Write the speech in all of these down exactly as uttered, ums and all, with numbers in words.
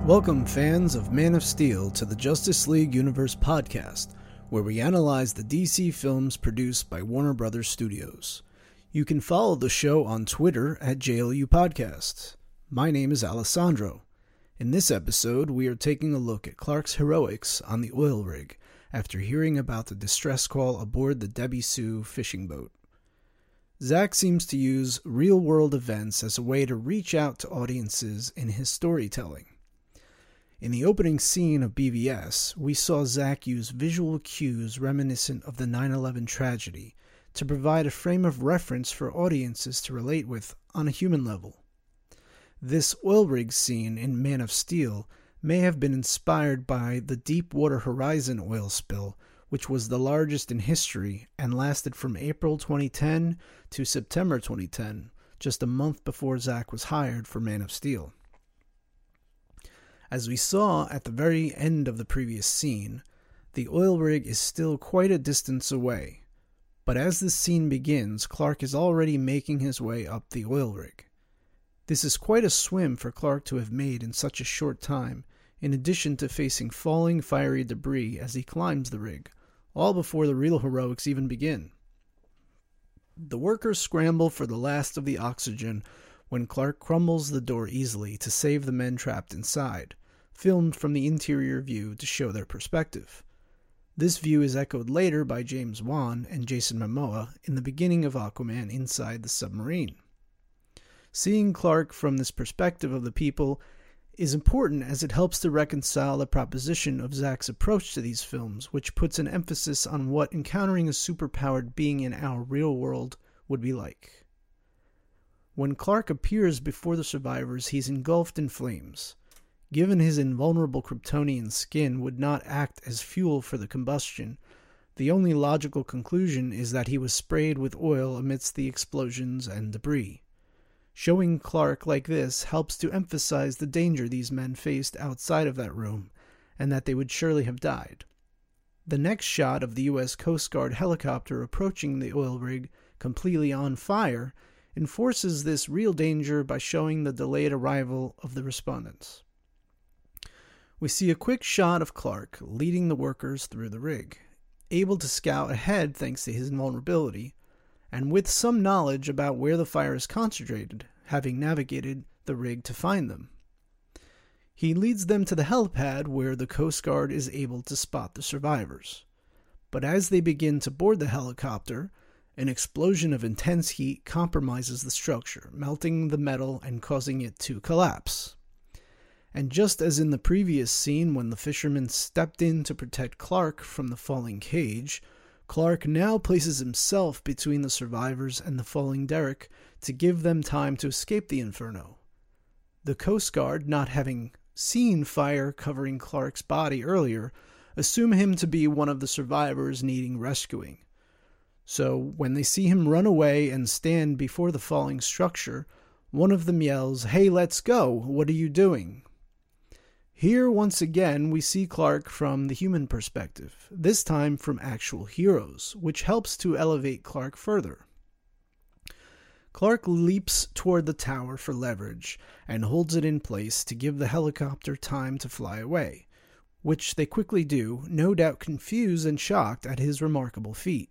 Welcome, fans of Man of Steel, to the Justice League Universe podcast, where we analyze the D C films produced by Warner Brothers Studios. You can follow the show on Twitter at J L U Podcasts. My name is Alessandro. In this episode, we are taking a look at Clark's heroics on the oil rig after hearing about the distress call aboard the Debbie Sue fishing boat. Zack seems to use real-world events as a way to reach out to audiences in his storytelling. In the opening scene of B V S, we saw Zack use visual cues reminiscent of the nine eleven tragedy to provide a frame of reference for audiences to relate with on a human level. This oil rig scene in Man of Steel may have been inspired by the Deepwater Horizon oil spill, which was the largest in history and lasted from April twenty ten to September twenty ten, just a month before Zack was hired for Man of Steel. As we saw at the very end of the previous scene, the oil rig is still quite a distance away, but as this scene begins, Clark is already making his way up the oil rig. This is quite a swim for Clark to have made in such a short time, in addition to facing falling fiery debris as he climbs the rig, all before the real heroics even begin. The workers scramble for the last of the oxygen when Clark crumbles the door easily to save the men trapped inside, filmed from the interior view to show their perspective. This view is echoed later by James Wan and Jason Momoa in the beginning of Aquaman inside the submarine. Seeing Clark from this perspective of the people is important as it helps to reconcile the proposition of Zack's approach to these films, which puts an emphasis on what encountering a superpowered being in our real world would be like. When Clark appears before the survivors, he's engulfed in flames. Given his invulnerable Kryptonian skin would not act as fuel for the combustion, the only logical conclusion is that he was sprayed with oil amidst the explosions and debris. Showing Clark like this helps to emphasize the danger these men faced outside of that room, and that they would surely have died. The next shot of the U S Coast Guard helicopter approaching the oil rig completely on fire enforces this real danger by showing the delayed arrival of the respondents. We see a quick shot of Clark leading the workers through the rig, able to scout ahead thanks to his invulnerability, and with some knowledge about where the fire is concentrated, having navigated the rig to find them. He leads them to the helipad where the Coast Guard is able to spot the survivors. But as they begin to board the helicopter, an explosion of intense heat compromises the structure, melting the metal and causing it to collapse. And just as in the previous scene when the fisherman stepped in to protect Clark from the falling cage, Clark now places himself between the survivors and the falling derrick to give them time to escape the inferno. The Coast Guard, not having seen fire covering Clark's body earlier, assume him to be one of the survivors needing rescuing. So when they see him run away and stand before the falling structure, one of them yells, "Hey, let's go! What are you doing?" Here, once again, we see Clark from the human perspective, this time from actual heroes, which helps to elevate Clark further. Clark leaps toward the tower for leverage and holds it in place to give the helicopter time to fly away, which they quickly do, no doubt confused and shocked at his remarkable feat.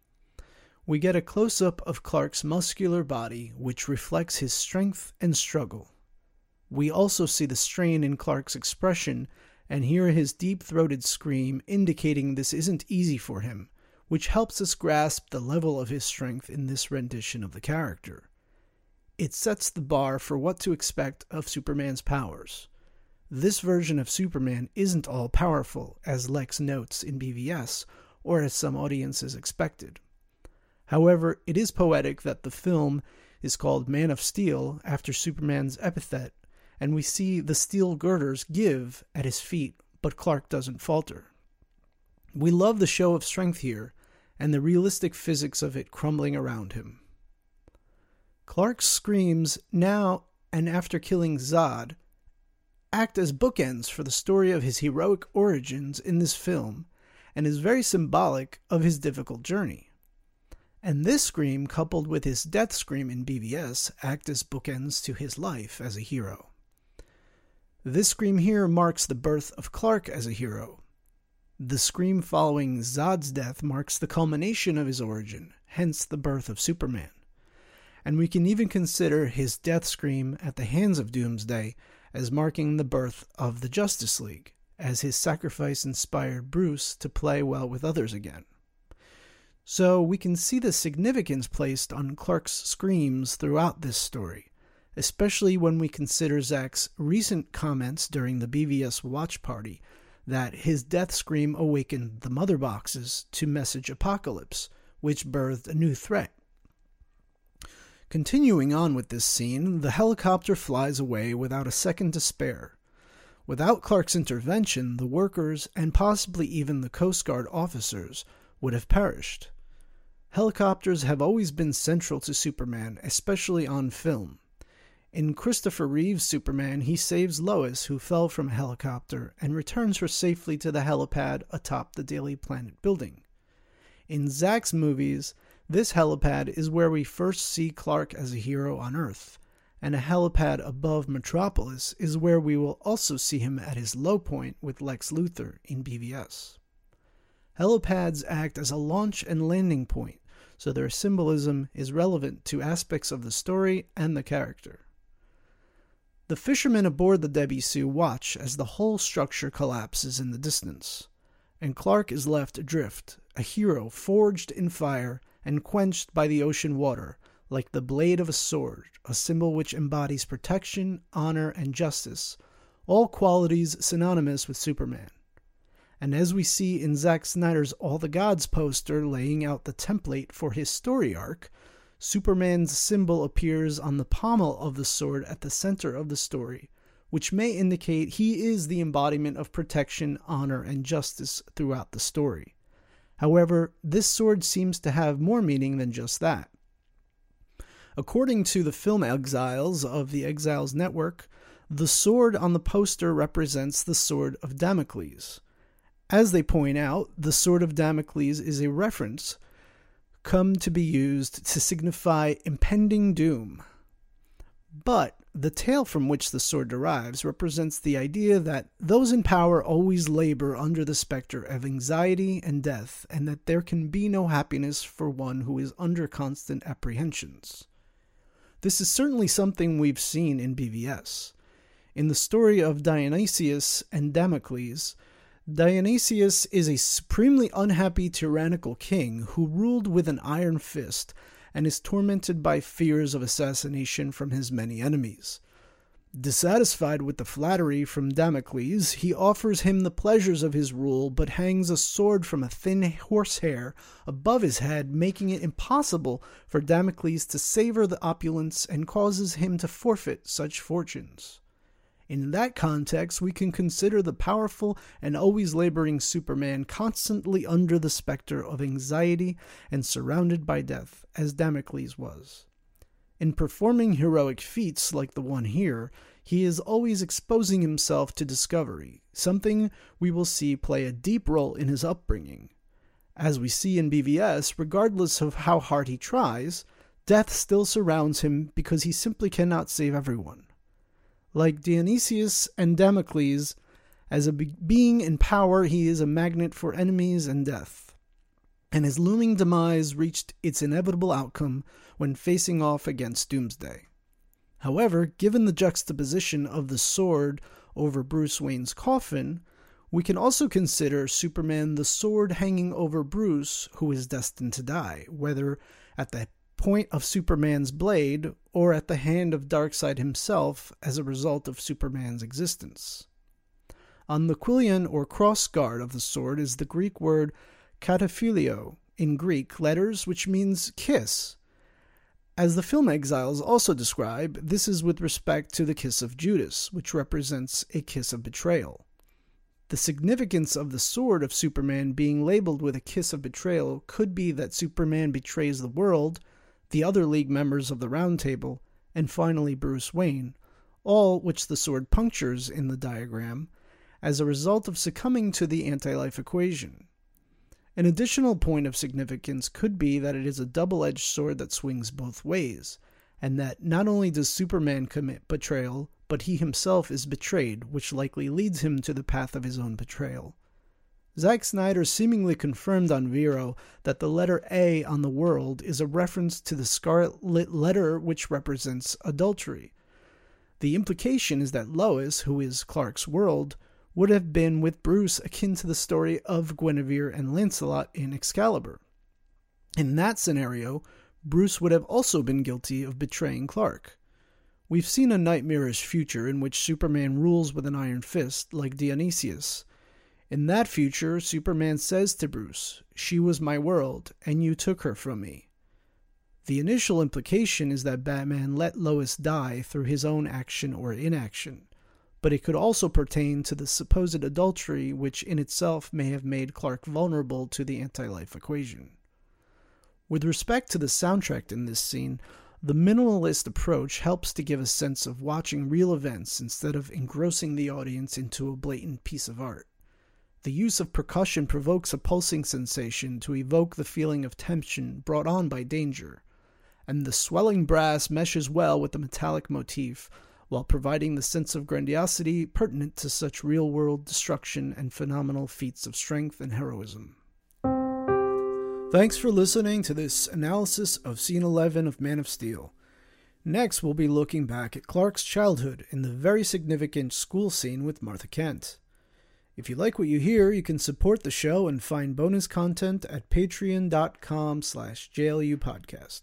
We get a close-up of Clark's muscular body, which reflects his strength and struggle. We also see the strain in Clark's expression and hear his deep-throated scream indicating this isn't easy for him, which helps us grasp the level of his strength in this rendition of the character. It sets the bar for what to expect of Superman's powers. This version of Superman isn't all-powerful, as Lex notes in B V S, or as some audiences expected. However, it is poetic that the film is called Man of Steel after Superman's epithet, and we see the steel girders give at his feet, but Clark doesn't falter. We love the show of strength here, and the realistic physics of it crumbling around him. Clark's screams, now and after killing Zod, act as bookends for the story of his heroic origins in this film, and is very symbolic of his difficult journey. And this scream, coupled with his death scream in B V S, act as bookends to his life as a hero. This scream here marks the birth of Clark as a hero. The scream following Zod's death marks the culmination of his origin, hence the birth of Superman. And we can even consider his death scream at the hands of Doomsday as marking the birth of the Justice League, as his sacrifice inspired Bruce to play well with others again. So we can see the significance placed on Clark's screams throughout this story, especially when we consider Zack's recent comments during the B V S watch party that his death scream awakened the Mother Boxes to message Apocalypse, which birthed a new threat. Continuing on with this scene, the helicopter flies away without a second to spare. Without Clark's intervention, the workers, and possibly even the Coast Guard officers, would have perished. Helicopters have always been central to Superman, especially on film. In Christopher Reeve's Superman, he saves Lois, who fell from a helicopter, and returns her safely to the helipad atop the Daily Planet building. In Zack's movies, this helipad is where we first see Clark as a hero on Earth, and a helipad above Metropolis is where we will also see him at his low point with Lex Luthor in B V S. Helipads act as a launch and landing point, so their symbolism is relevant to aspects of the story and the character. The fishermen aboard the Debbie Sue watch as the whole structure collapses in the distance, and Clark is left adrift, a hero forged in fire and quenched by the ocean water, like the blade of a sword, a symbol which embodies protection, honor, and justice, all qualities synonymous with Superman. And as we see in Zack Snyder's All the Gods poster laying out the template for his story arc, Superman's symbol appears on the pommel of the sword at the center of the story, which may indicate he is the embodiment of protection, honor, and justice throughout the story. However, this sword seems to have more meaning than just that. According to the Film Exiles of the Exiles Network, the sword on the poster represents the sword of Damocles. As they point out, the sword of Damocles is a reference come to be used to signify impending doom. But the tale from which the sword derives represents the idea that those in power always labor under the specter of anxiety and death, and that there can be no happiness for one who is under constant apprehensions. This is certainly something we've seen in B V S. In the story of Dionysius and Damocles, Dionysius is a supremely unhappy tyrannical king who ruled with an iron fist and is tormented by fears of assassination from his many enemies. Dissatisfied with the flattery from Damocles, he offers him the pleasures of his rule but hangs a sword from a thin horsehair above his head, making it impossible for Damocles to savor the opulence and causes him to forfeit such fortunes. In that context, we can consider the powerful and always laboring Superman constantly under the specter of anxiety and surrounded by death, as Damocles was. In performing heroic feats like the one here, he is always exposing himself to discovery, something we will see play a deep role in his upbringing. As we see in B V S, regardless of how hard he tries, death still surrounds him because he simply cannot save everyone. Like Dionysius and Damocles, as a be- being in power, he is a magnet for enemies and death, and his looming demise reached its inevitable outcome when facing off against Doomsday. However, given the juxtaposition of the sword over Bruce Wayne's coffin, we can also consider Superman the sword hanging over Bruce, who is destined to die, whether at the point of Superman's blade or at the hand of Darkseid himself as a result of Superman's existence. On the quillion or cross guard of the sword is the Greek word kataphilio in Greek letters, which means kiss. As the Film Exiles also describe, this is with respect to the kiss of Judas, which represents a kiss of betrayal. The significance of the sword of Superman being labeled with a kiss of betrayal could be that Superman betrays the world, the other League members of the Round Table, and finally Bruce Wayne, all which the sword punctures in the diagram, as a result of succumbing to the anti-life equation. An additional point of significance could be that it is a double-edged sword that swings both ways, and that not only does Superman commit betrayal, but he himself is betrayed, which likely leads him to the path of his own betrayal. Zack Snyder seemingly confirmed on Vero that the letter A on the world is a reference to the scarlet letter which represents adultery. The implication is that Lois, who is Clark's world, would have been with Bruce akin to the story of Guinevere and Lancelot in Excalibur. In that scenario, Bruce would have also been guilty of betraying Clark. We've seen a nightmarish future in which Superman rules with an iron fist, like Dionysius. In that future, Superman says to Bruce, "She was my world, and you took her from me." The initial implication is that Batman let Lois die through his own action or inaction, but it could also pertain to the supposed adultery which in itself may have made Clark vulnerable to the anti-life equation. With respect to the soundtrack in this scene, the minimalist approach helps to give a sense of watching real events instead of engrossing the audience into a blatant piece of art. The use of percussion provokes a pulsing sensation to evoke the feeling of tension brought on by danger, and the swelling brass meshes well with the metallic motif, while providing the sense of grandiosity pertinent to such real-world destruction and phenomenal feats of strength and heroism. Thanks for listening to this analysis of Scene eleven of Man of Steel. Next, we'll be looking back at Clark's childhood in the very significant school scene with Martha Kent. If you like what you hear, you can support the show and find bonus content at patreon.com slash JLUpodcast.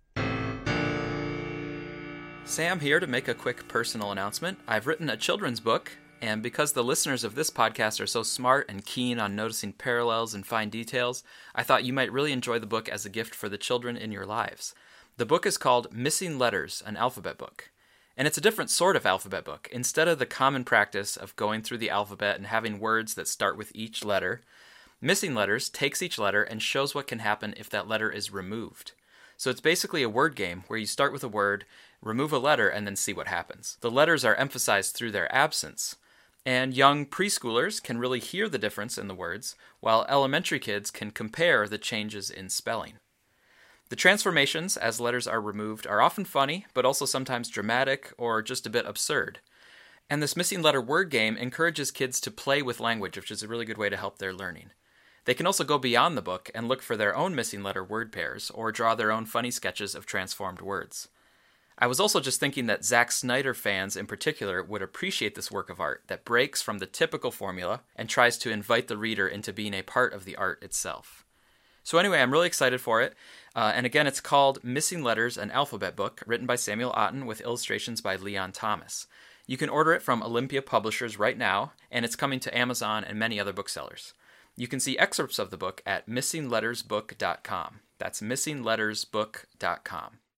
Sam here to make a quick personal announcement. I've written a children's book, and because the listeners of this podcast are so smart and keen on noticing parallels and fine details, I thought you might really enjoy the book as a gift for the children in your lives. The book is called Missing Letters, an Alphabet Book. And it's a different sort of alphabet book. Instead of the common practice of going through the alphabet and having words that start with each letter, Missing Letters takes each letter and shows what can happen if that letter is removed. So it's basically a word game where you start with a word, remove a letter, and then see what happens. The letters are emphasized through their absence, and young preschoolers can really hear the difference in the words, while elementary kids can compare the changes in spelling. The transformations as letters are removed are often funny, but also sometimes dramatic or just a bit absurd. And this missing letter word game encourages kids to play with language, which is a really good way to help their learning. They can also go beyond the book and look for their own missing letter word pairs or draw their own funny sketches of transformed words. I was also just thinking that Zack Snyder fans in particular would appreciate this work of art that breaks from the typical formula and tries to invite the reader into being a part of the art itself. So anyway, I'm really excited for it. Uh, and again, it's called Missing Letters, an Alphabet Book, written by Samuel Otten with illustrations by Leon Thomas. You can order it from Olympia Publishers right now, and it's coming to Amazon and many other booksellers. You can see excerpts of the book at missing letters book dot com. That's missing letters book dot com.